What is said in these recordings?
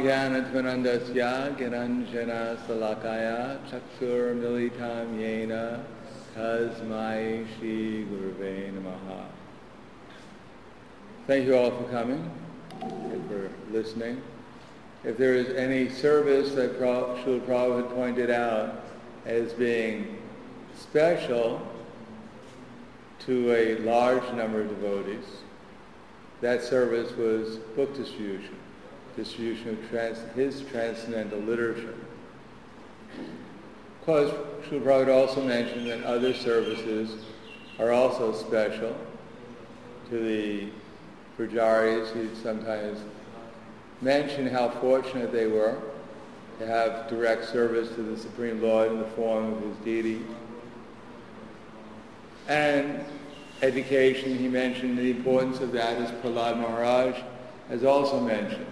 Jnanadvanandasya Gyananjana Salakaya Chakshur Militam Yena Tasmai Shri Gurave Namaha. Thank you all for coming and for listening. If there is any service that Srila Prabhupada pointed out as being special to a large number of devotees, that service was book distribution of his transcendental literature. Of course, Srila Prabhupada also mentioned that other services are also special to the pujaris. He sometimes mentioned how fortunate they were to have direct service to the Supreme Lord in the form of his deity. And education, he mentioned the importance of that, as Prahlad Maharaj has also mentioned.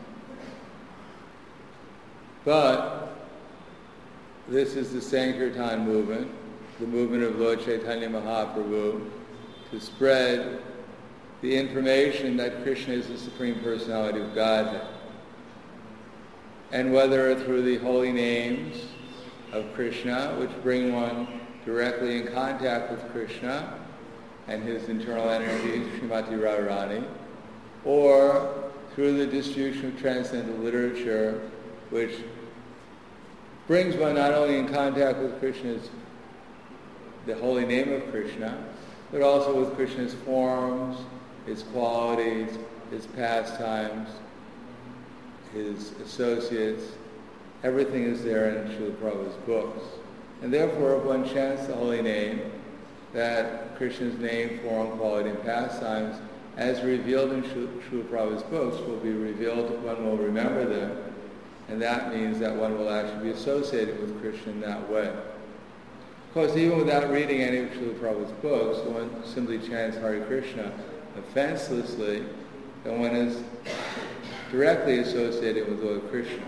But this is the Sankirtan movement, the movement of Lord Chaitanya Mahaprabhu, to spread the information that Krishna is the Supreme Personality of Godhead. And whether through the holy names of Krishna, which bring one directly in contact with Krishna and his internal energies, Srimati Radharani, or through the distribution of transcendental literature, which brings one not only in contact with Krishna's, the holy name of Krishna, but also with Krishna's forms, his qualities, his pastimes, his associates. Everything is there in Srila Prabhupada's books. And therefore, if one chants the holy name, that Krishna's name, form, quality, and pastimes, as revealed in Srila Prabhupada's books, will be revealed, one will remember them, and that means that one will actually be associated with Krishna in that way. Of course, even without reading any of Srila Prabhupada's books, one simply chants Hare Krishna offenselessly, then one is directly associated with Lord Krishna.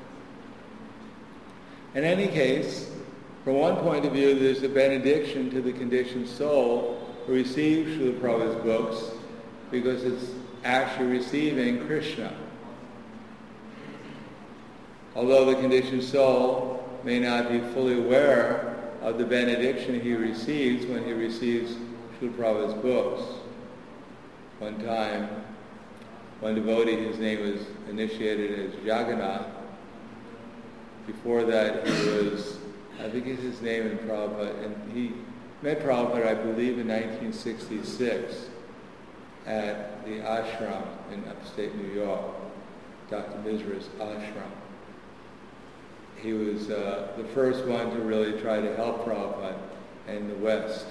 In any case, from one point of view, there's a benediction to the conditioned soul who receives Srila Prabhupada's books, because it's actually receiving Krishna. Although the conditioned soul may not be fully aware of the benediction he receives when he receives Srila Prabhupada's books. One time, one devotee, his name was initiated as Jagannath. Before that, he was, I think it's his name in Prabhupada, and he met Prabhupada, I believe, in 1966 at the ashram in upstate New York, Dr. Misra's ashram. He was the first one to really try to help Prabhupada in the West.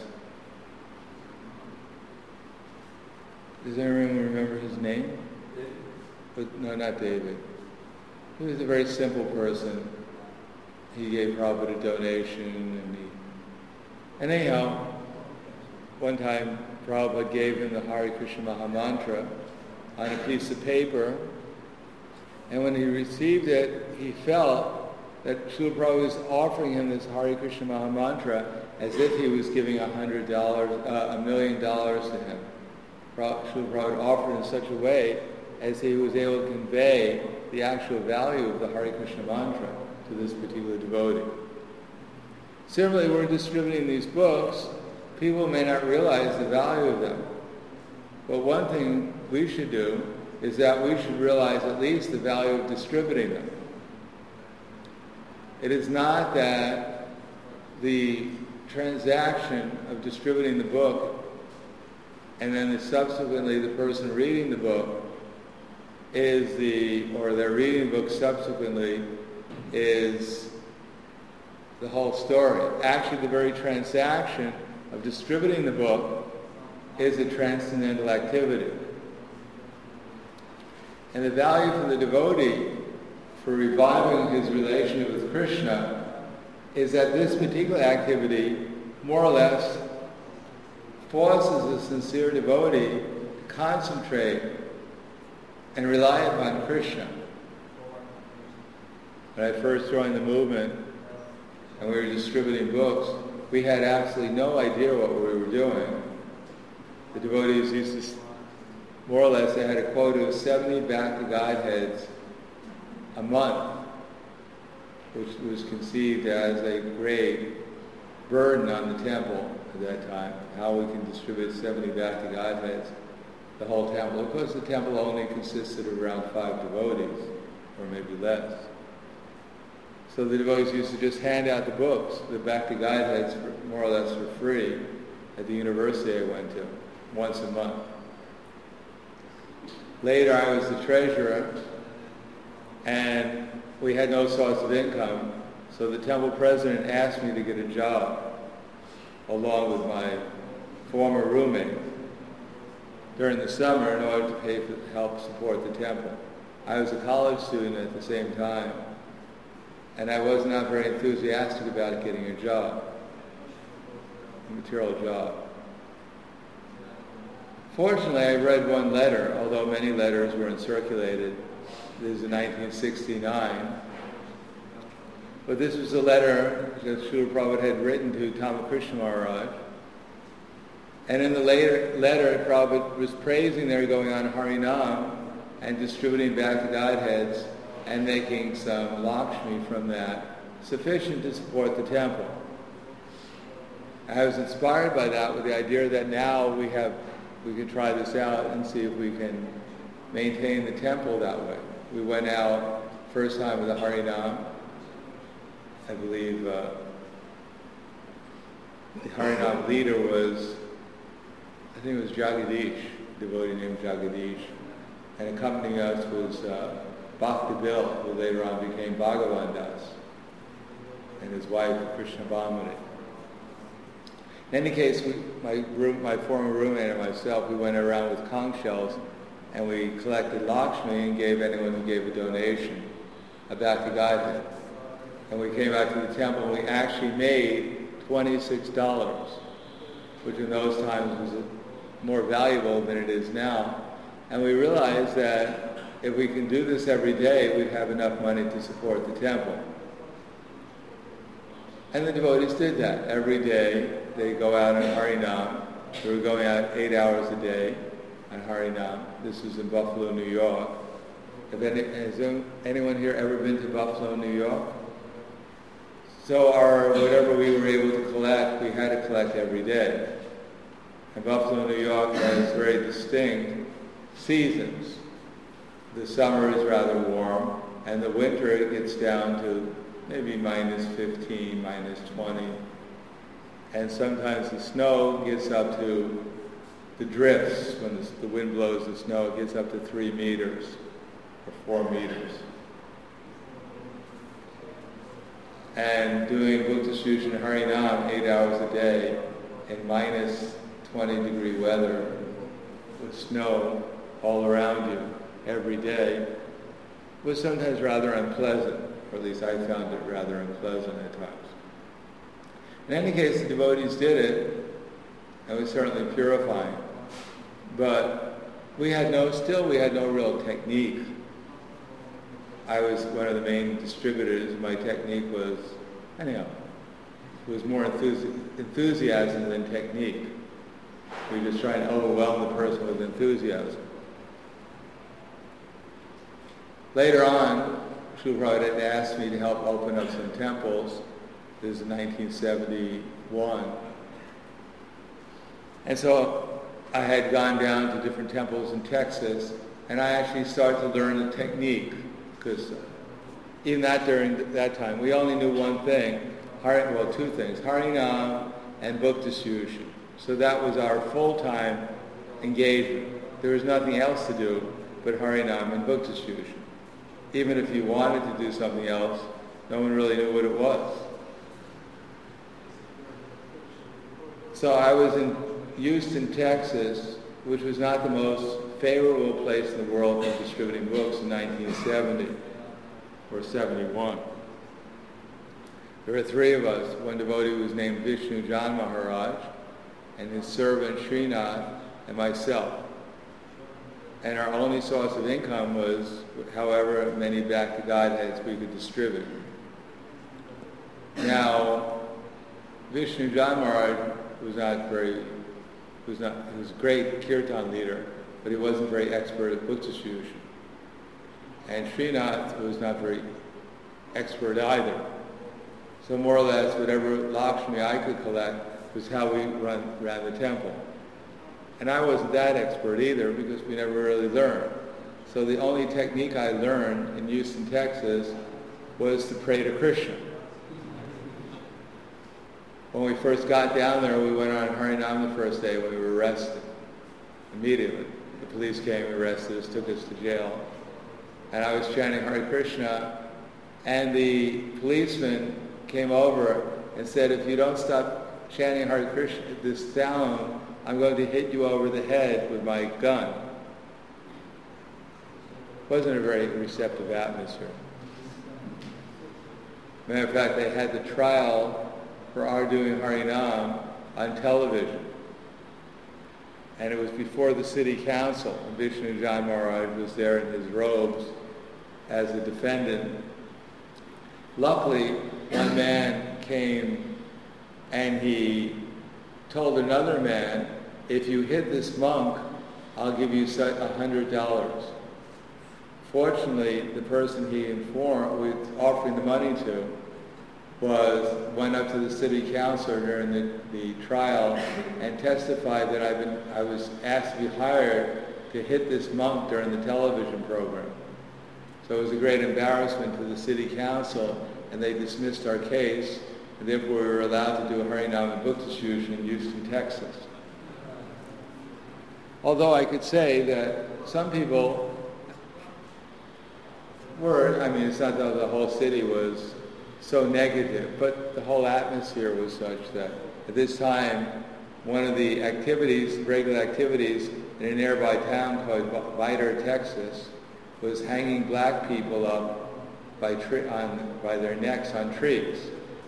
Does anyone remember his name? But, no, not David. He was a very simple person. He gave Prabhupada a donation, and anyhow, one time Prabhupada gave him the Hare Krishna Maha Mantra on a piece of paper, and when he received it, he felt that Srila Prabhupada was offering him this Hare Krishna Maha Mantra as if he was giving $1 million to him. Srila Prabhupada offered in such a way as he was able to convey the actual value of the Hare Krishna mantra to this particular devotee. Similarly, we're distributing these books. People may not realize the value of them. But one thing we should do is that we should realize at least the value of distributing them. It is not that the transaction of distributing the book and then subsequently the person reading the book or they're reading the book subsequently is the whole story. Actually, the very transaction of distributing the book is a transcendental activity. And the value for the devotee for reviving his relationship with Krishna is that this particular activity more or less forces a sincere devotee to concentrate and rely upon Krishna. When I first joined the movement and we were distributing books, we had absolutely no idea what we were doing. The devotees used to, more or less, they had a quota of 70 Bhakti Godheads a month, which was conceived as a great burden on the temple at that time, how we can distribute 70 Bhakti Godheads, the whole temple. Of course, the temple only consisted of around 5 devotees, or maybe less. So the devotees used to just hand out the books, the Bhakti Godheads, more or less for free at the university I went to, once a month. Later, I was the treasurer, and we had no source of income, so the temple president asked me to get a job, along with my former roommate, during the summer in order to help support the temple. I was a college student at the same time, and I was not very enthusiastic about getting a job, a material job. Fortunately, I read one letter, although many letters were circulated. This is in 1969. But this was a letter that Srila Prabhupada had written to Tamakrishna Maharaj. And in the letter, Prabhupada was praising their going on Harinam and distributing Bhakti Godheads and making some Lakshmi from that, sufficient to support the temple. I was inspired by that with the idea that now we can try this out and see if we can maintain the temple that way. We went out first time with the Harinam. I believe the Harinam leader was, I think it was Jagadish, a devotee named Jagadish. And accompanying us was Bhakti Bil, who later on became Bhagavan Das, and his wife, Krishna Bhamani. In any case, my former roommate and myself, we went around with conch shells and we collected Lakshmi and gave anyone who gave a donation a Bhakti Godhead. And we came out to the temple and we actually made $26, which in those times was more valuable than it is now. And we realized that if we can do this every day, we'd have enough money to support the temple. And the devotees did that. Every day they go out on Harinam. We were going out 8 hours a day on Harinam. This was in Buffalo, New York. Has anyone here ever been to Buffalo, New York? So whatever we were able to collect, we had to collect every day. And Buffalo, New York has very distinct seasons. The summer is rather warm, and the winter it gets down to maybe minus 15, minus 20. And sometimes the snow gets up to the drifts. When the wind blows the snow, it gets up to 3 meters or 4 meters. And doing Bhukti Sushan Harinam 8 hours a day in minus 20 degree weather with snow all around you every day was sometimes rather unpleasant, or at least I found it rather unpleasant at times. In any case, the devotees did it, and it was certainly purifying. But we had no real technique. I was one of the main distributors. My technique was, it was more enthusiasm than technique. We were just trying to overwhelm the person with enthusiasm. Later on, Srila Prabhupada had asked me to help open up some temples. This is 1971. And so I had gone down to different temples in Texas, and I actually started to learn the technique, because even during that time, we only knew one thing, two things, Harinam and Bhukti Sushan. So that was our full-time engagement. There was nothing else to do but Harinam and Bhukti Sushan. Even if you wanted to do something else, no one really knew what it was. So I was in Houston, Texas, which was not the most favorable place in the world for distributing books in 1970 or 71. There were 3 of us. One devotee was named Vishnu Jan Maharaj, and his servant Srinath, and myself. And our only source of income was however many Bhakti Godheads we could distribute. Now, Vishnu Jan Maharaj he was a great kirtan leader, but he wasn't very expert at Bhukti Sushan. And Srinath was not very expert either. So more or less, whatever Lakshmi I could collect was how we ran the temple. And I wasn't that expert either because we never really learned. So the only technique I learned in Houston, Texas was to pray to Krishna. When we first got down there, we went on Harinam the first day when we were arrested. Immediately. The police came, arrested us, took us to jail. And I was chanting Hare Krishna, and the policeman came over and said, if you don't stop chanting Hare Krishna, this sound, I'm going to hit you over the head with my gun. It wasn't a very receptive atmosphere. Matter of fact, they had the trial for our doing Harinam on television. And it was before the city council. And Vishnu Jan Maharaj was there in his robes as a defendant. Luckily, one man came and he told another man, if you hit this monk, I'll give you $100. Fortunately, the person he was offering the money to went up to the city councilor during the trial and testified that I was asked to be hired to hit this monk during the television program. So it was a great embarrassment to the city council, and they dismissed our case, and therefore we were allowed to do a Harinam and book distribution in Houston, Texas. Although I could say that some people it's not that the whole city was so negative, but the whole atmosphere was such that at this time, one of the regular activities in a nearby town called Vidor, Texas, was hanging black people up by their necks on trees.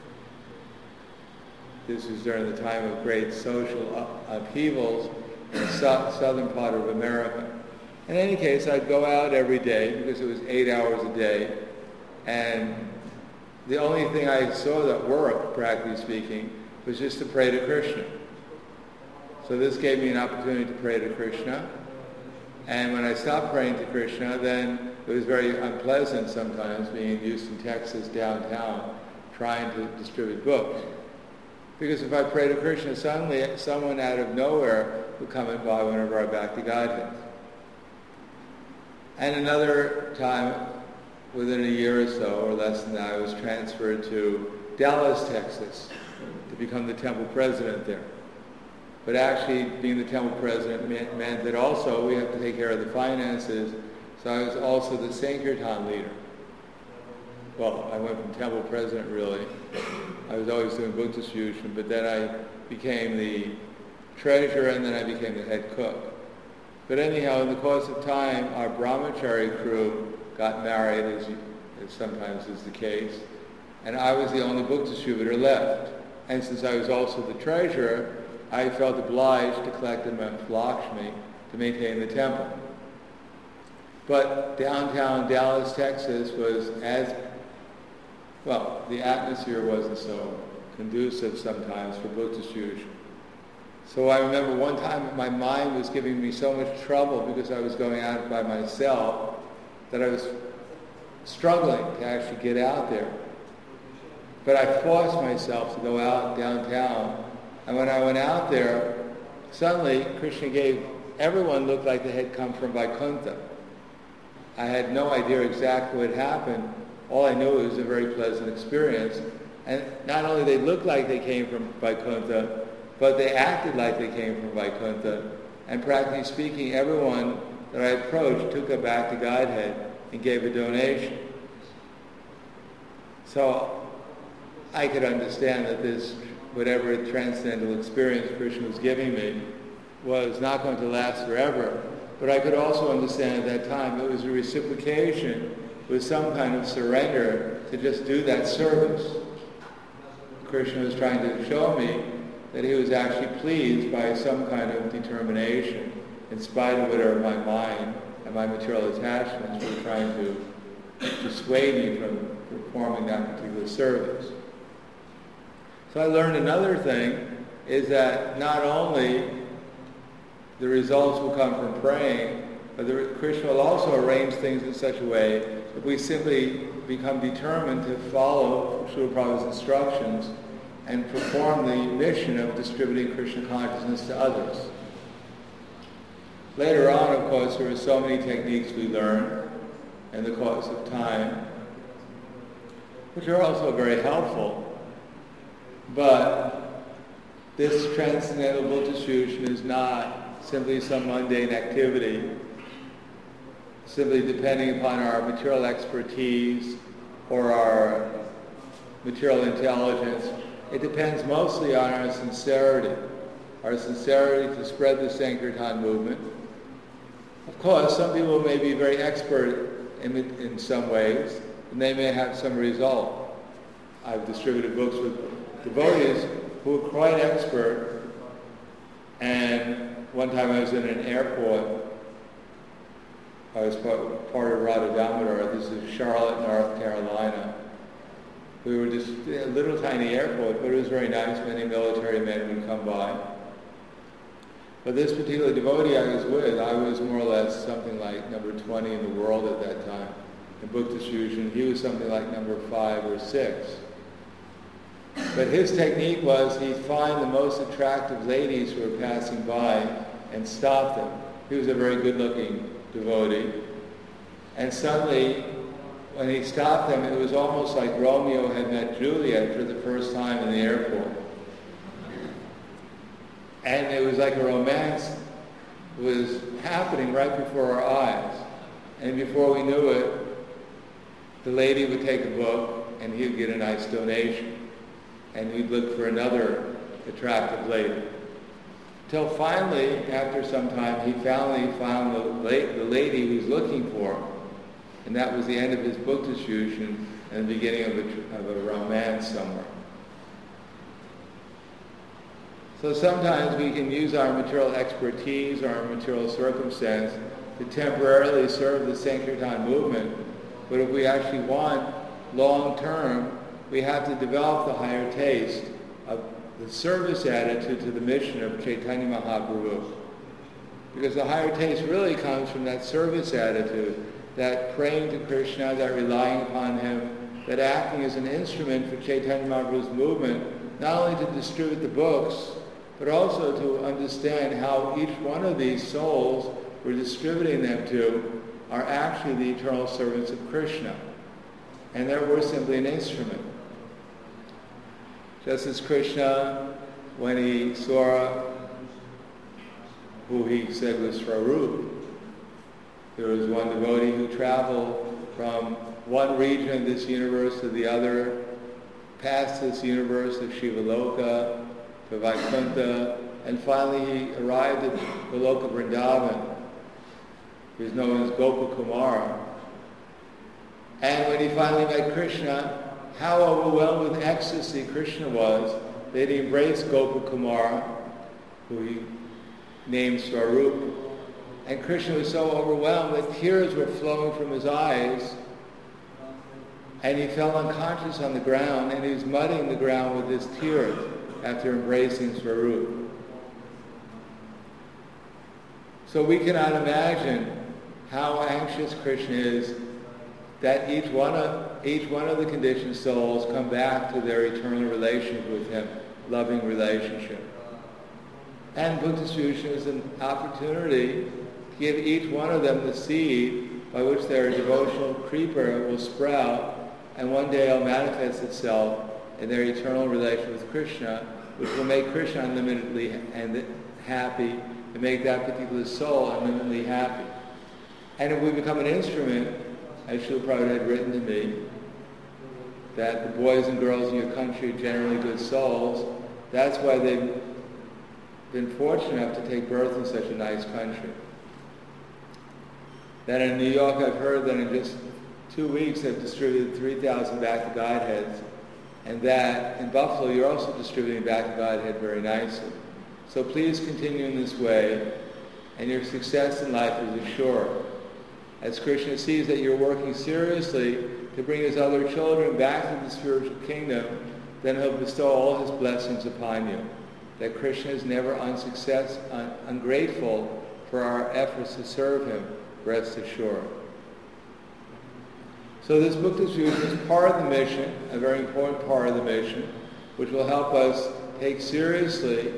This was during the time of great social upheavals in the southern part of America. In any case, I'd go out every day because it was 8 hours a day, and the only thing I saw that worked, practically speaking, was just to pray to Krishna. So this gave me an opportunity to pray to Krishna. And when I stopped praying to Krishna, then it was very unpleasant sometimes being in Houston, Texas, downtown, trying to distribute books. Because if I pray to Krishna, suddenly someone out of nowhere would come and buy one of our Bhakti Gadhas. And another time, within a year or so, or less than that, I was transferred to Dallas, Texas, to become the temple president there. But actually, being the temple president meant that also we have to take care of the finances, so I was also the Sankirtan leader. Well, I went from temple president, really. I was always doing book distribution, but then I became the treasurer, and then I became the head cook. But anyhow, in the course of time, our brahmachari crew got married, as sometimes is the case, and I was the only book distributor left. And since I was also the treasurer, I felt obliged to collect the amount of Lakshmi to maintain the temple. But downtown Dallas, Texas was the atmosphere wasn't so conducive sometimes for book distribution. So I remember one time my mind was giving me so much trouble because I was going out by myself that I was struggling to actually get out there. But I forced myself to go out downtown. And when I went out there, suddenly Krishna everyone looked like they had come from Vaikuntha. I had no idea exactly what happened. All I knew it was a very pleasant experience. And not only they looked like they came from Vaikuntha, but they acted like they came from Vaikuntha. And practically speaking, everyone that I approached took a Bhakti Godhead and gave a donation. So I could understand that this, whatever transcendental experience Krishna was giving me, was not going to last forever. But I could also understand at that time it was a reciprocation with some kind of surrender to just do that service. Krishna was trying to show me that he was actually pleased by some kind of determination, in spite of whatever my mind and my material attachments were trying to dissuade me from performing that particular service. So I learned another thing is that not only the results will come from praying, But Krishna will also arrange things in such a way that we simply become determined to follow Srila Prabhupada's instructions and perform the mission of distributing Krishna consciousness to others. Later on, of course, there are so many techniques we learn in the course of time, which are also very helpful. But this transcendental Bhakti distribution is not simply some mundane activity, simply depending upon our material expertise or our material intelligence. It depends mostly on our sincerity to spread the Sankirtan movement. Of course, some people may be very expert in some ways, and they may have some result. I've distributed books with devotees who are quite expert, and one time I was in an airport. I was part of Radha Damodar. This is Charlotte, North Carolina. We were just a little tiny airport, but it was very nice. Many military men would come by. But this particular devotee I was with, I was more or less something like number 20 in the world at that time in book distribution. He was something like number 5 or 6. But his technique was he'd find the most attractive ladies who were passing by and stop them. He was a very good-looking devotee. And suddenly, when he stopped them, it was almost like Romeo had met Juliet for the first time in the airport. And it was like a romance was happening right before our eyes. And before we knew it, the lady would take a book and he would get a nice donation. And he'd look for another attractive lady. Till finally, after some time, he finally found the lady he was looking for. And that was the end of his book distribution and the beginning of a romance somewhere. So sometimes we can use our material expertise or our material circumstance to temporarily serve the Sankirtan movement, but if we actually want long-term, we have to develop the higher taste of the service attitude to the mission of Chaitanya Mahaprabhu. Because the higher taste really comes from that service attitude, that praying to Krishna, that relying upon Him, that acting as an instrument for Chaitanya Mahaprabhu's movement, not only to distribute the books, but also to understand how each one of these souls we're distributing them to are actually the eternal servants of Krishna, and that we're simply an instrument. Just as Krishna, when he saw who he said was Swarup, there was one devotee who traveled from one region of this universe to the other, past this universe of Shivaloka, to Vaikuntha, and finally he arrived at Goloka Vrindavan. He was known as Gopakumara. And when he finally met Krishna, how overwhelmed with ecstasy Krishna was that he embraced Gopakumara, who he named Swarup. And Krishna was so overwhelmed that tears were flowing from his eyes, and he fell unconscious on the ground, and he was muddying the ground with his tears after embracing Swarup. So we cannot imagine how anxious Krishna is that each one of the conditioned souls come back to their eternal relationship with Him, loving relationship. And book distribution is an opportunity to give each one of them the seed by which their devotional creeper will sprout, and one day it'll manifest itself in their eternal relation with Krishna, which will make Krishna unlimitedly happy and make that particular soul unlimitedly happy. And if we become an instrument, as Srila Prabhupada had written to me, that the boys and girls in your country are generally good souls, that's why they've been fortunate enough to take birth in such a nice country. Then in New York, I've heard that in just 2 weeks they've distributed 3,000 Back to Godheads, and that in Buffalo you're also distributing Back to Godhead very nicely. So please continue in this way, and your success in life is assured. As Krishna sees that you're working seriously to bring his other children back to the spiritual kingdom, then he'll bestow all his blessings upon you. That Krishna is never ungrateful for our efforts to serve him, rest assured. So this book distribution is part of the mission, a very important part of the mission, which will help us take seriously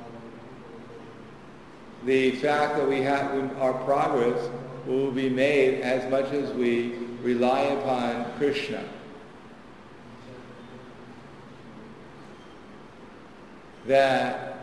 the fact that our progress will be made as much as we rely upon Krishna. That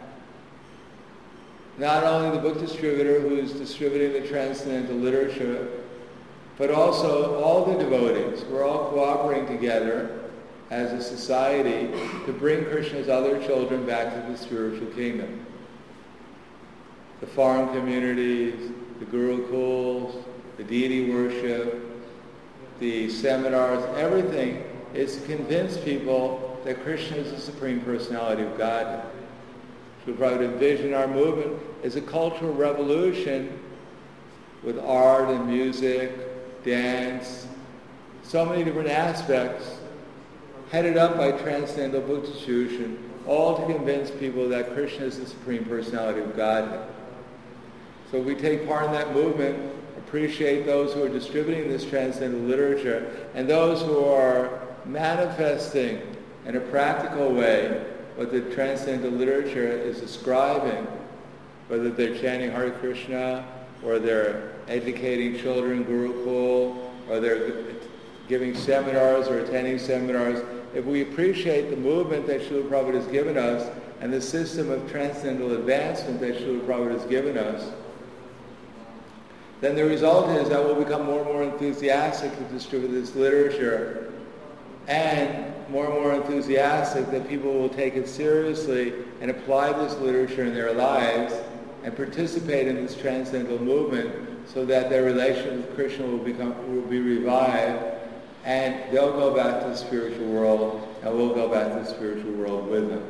not only the book distributor who's distributing the transcendental literature, but also all the devotees, we're all cooperating together as a society to bring Krishna's other children back to the spiritual kingdom. The farm communities, the gurukuls, the deity worship, the seminars, everything is to convince people that Krishna is the Supreme Personality of Godhead. So we would envision our movement as a cultural revolution with art and music, dance, so many different aspects, headed up by Transcendental Book Distribution, all to convince people that Krishna is the Supreme Personality of Godhead. So we take part in that movement, appreciate those who are distributing this transcendental literature, and those who are manifesting in a practical way what the transcendental literature is describing, whether they're chanting Hare Krishna, or they're educating children, Gurukul, or they're giving seminars or attending seminars. If we appreciate the movement that Srila Prabhupada has given us and the system of transcendental advancement that Srila Prabhupada has given us, then the result is that we'll become more and more enthusiastic to distribute this literature, and more enthusiastic that people will take it seriously and apply this literature in their lives and participate in this transcendental movement, so that their relationship with Krishna will be revived, and they'll go back to the spiritual world, and we'll go back to the spiritual world with them.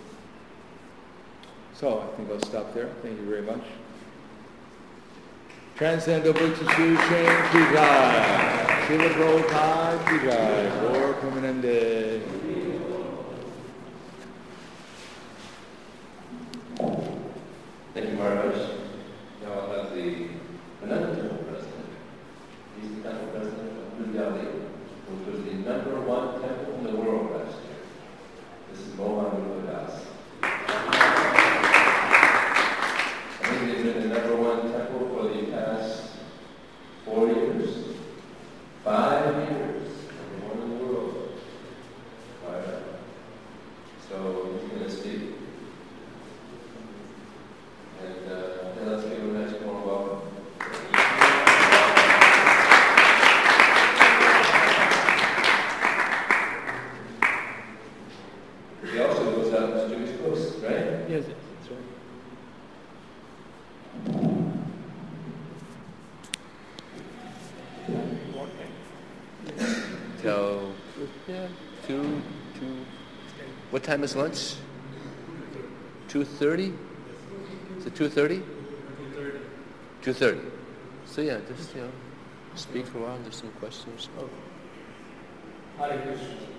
So I think I'll stop there. Thank you very much. Transcendental Book Distribution ki jai. Srila Prabhupada ki jai. Gaur Premanande. Thank you, Maharaj. Now I'll have another temple president. He's the temple president of New Delhi, which was the #1 temple in the world last year. This is Mohan Rupadas. I think they've been the #1 temple for the past 4 years. 5 years. #1 in the world. So he's going to speak. And let's give him a nice warm welcome. He also goes out and distributes books, right? Yes, that's right. Till 2. What time is lunch? 2:30? Is it 2:30? 2:30. So yeah, just speak for a while. There's some questions. Hare Krishna.